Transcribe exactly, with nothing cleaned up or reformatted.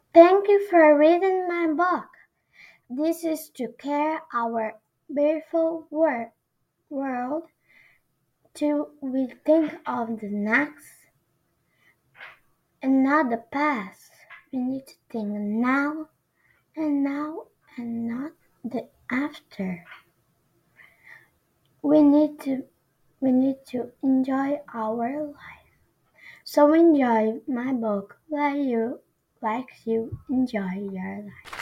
Thank you for reading my book. This is to care our beautiful wor- world till we think of the next and not the past. We need to think now and now and not the after. We need to we need to enjoy our life. So enjoy my book like you like you enjoy your life.